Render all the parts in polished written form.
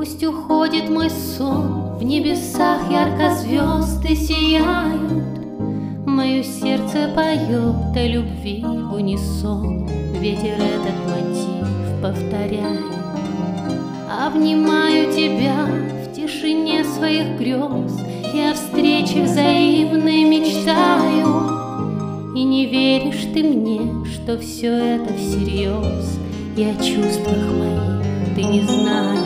Пусть уходит мой сон, в небесах ярко звезды сияют. Мое сердце поет о любви в унисон, ветер этот мотив повторяет. Обнимаю тебя в тишине своих грез, и о встрече взаимной мечтаю. И не веришь ты мне, что все это всерьез, и о чувствах моих ты не знаешь.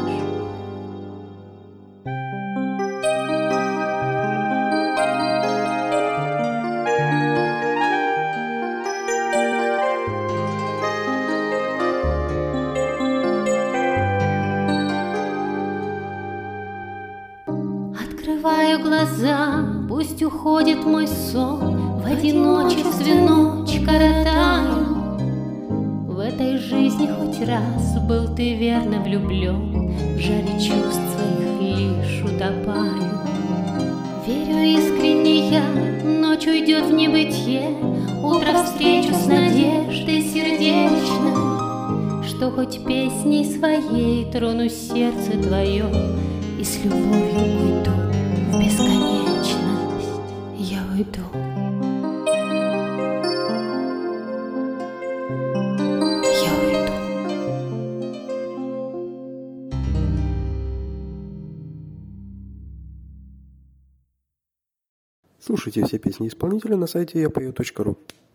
Открываю глаза, пусть уходит мой сон, в одиночестве ночь коротаю. В этой жизни хоть раз был ты верно влюблен, в жаре чувств своих лишь утопаю. Верю искренне я, ночь уйдет в небытие, утро встречу с надеждой сердечной, что хоть песней своей трону сердце твое и с любовью уйду в бесконечность. Я уйду. Я уйду. Слушайте все песни исполнителя на сайте yapою.ru.